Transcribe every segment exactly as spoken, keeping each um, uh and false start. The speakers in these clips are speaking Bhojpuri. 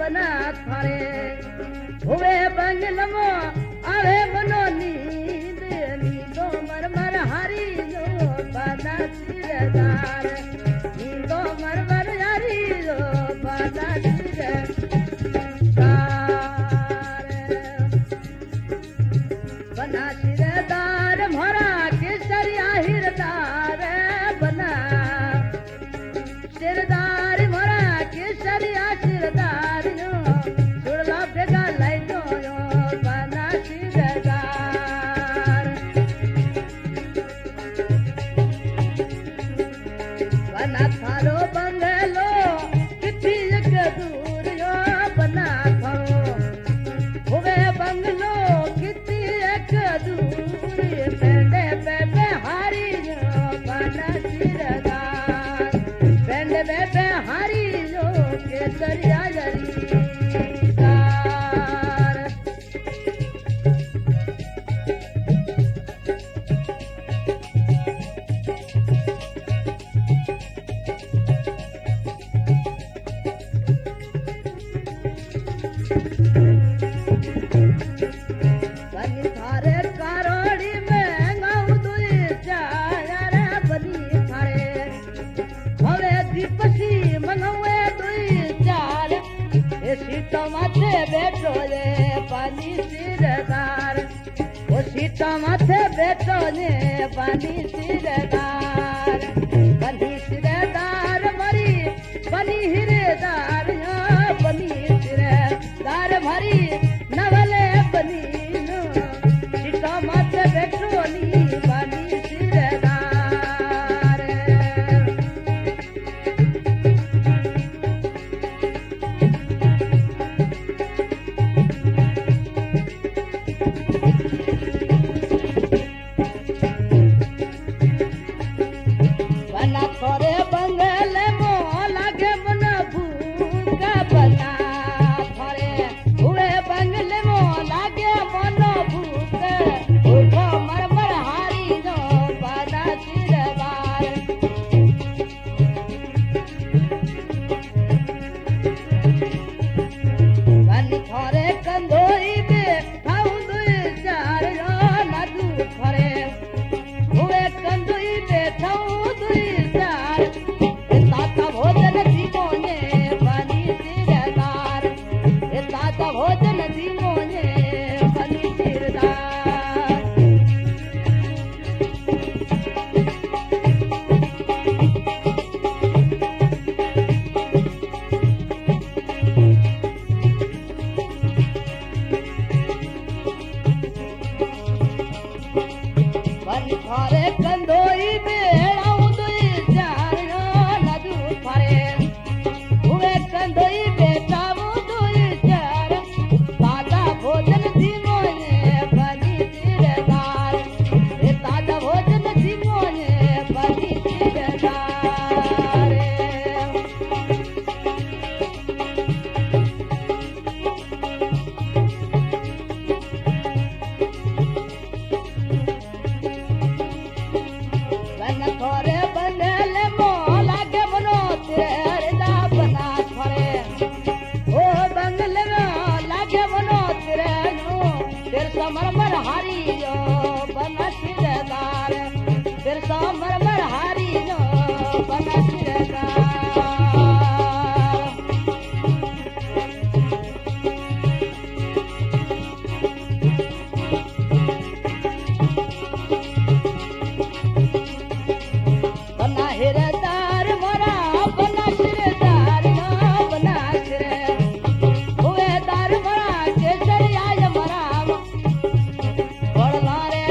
बना थारे हुए बंगलमो आवे मनो नींद नींदो मरमर हरी जो बना सिरदार नींदो मरमर हरी जो बना सिरदार बना सिरदार मोरा केसरिया हिरदार बना सिरदार मोरा केसरिया सिरदार जो सुरला बेगा लाई जो बना सिरदार बना थारो बंगलो किथी एक दूर जो बना थारो हुए बंगलो किथी एक दूर पेंडे पे हारी जो बना सिरदार पेंडे पे हारी जो केसरिया जरीदार बनी थारे कारोड़ी में गाँव दुई चार बनी थारे हवे दीपसी मनवे दुई चार ए सीता माथे बैठो जे पानी सिरदार ओ सीता माथे बैठो जे पानी सिरदार बनी सिरदार मरी बनी हिरेदार बनी सिरदार भरी नवले बनी सीता माथे बैठो नी बनी सिरदार बना थोरे बंगले मो लागे मन भूख बना थोरे हुए बंगले मो लागे मन भूख भूख मरमर हारी जो बना सिरदार बनी थोरे कंधोई पे खाऊ दुई चार जो नदू थोरे हुए कंधोई पे खाऊ दुई चार ताता भोजन दीमो ने बनी सिरदार ताता भोजन दीमो ने बनी सिरदार बनी थारे कंधोई बेड़ाऊ दुई चार नदू थारे हुए कंधोई बेटाऊ दुई चार ताजा भोजन दीमो ने बनी सिरदार ताजा भोजन दीमो ने बनी सिरदार बन थोरे बंगले मो लागे मनो तेरदा बना थोरे ओ बंगले मो लागे मनो तेरनो तेर समरमर हारी जो बना सिरदार तेर समरमर हारी जो बना सिरदार बना हिरदार मोरा बना सिरदार बना सिर हुए दार मोरा केसरिया मरा बड़ला रे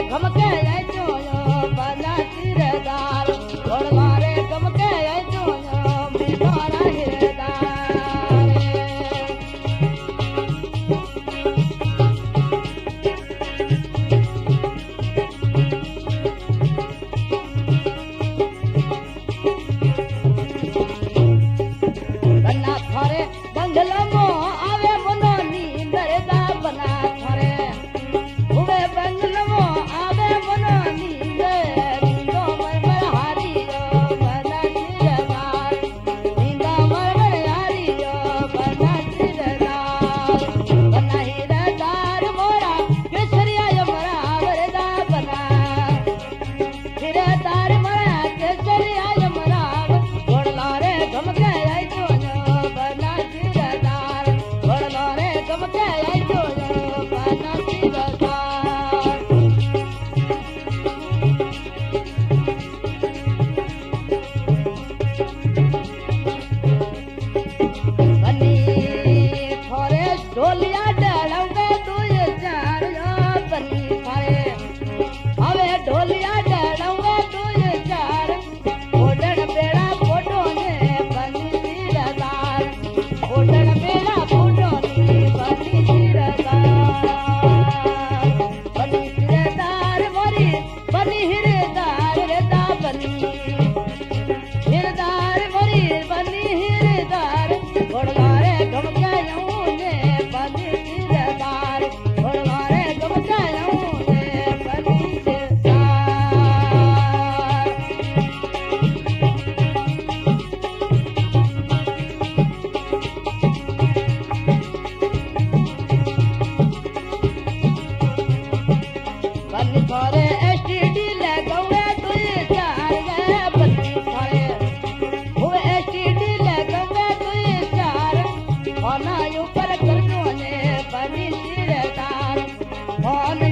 धन